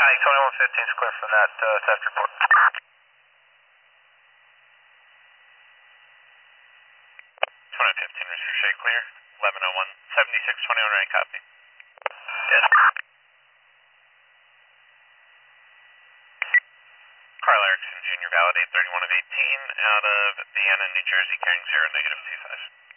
County 2115 is clear from that theft report. 2115, Mr. Shea, clear. 1101, 7621, right, copy. Yes. Carl Erickson, Jr., validate 31 of 18, out of Vienna, New Jersey, carrying 0, -25.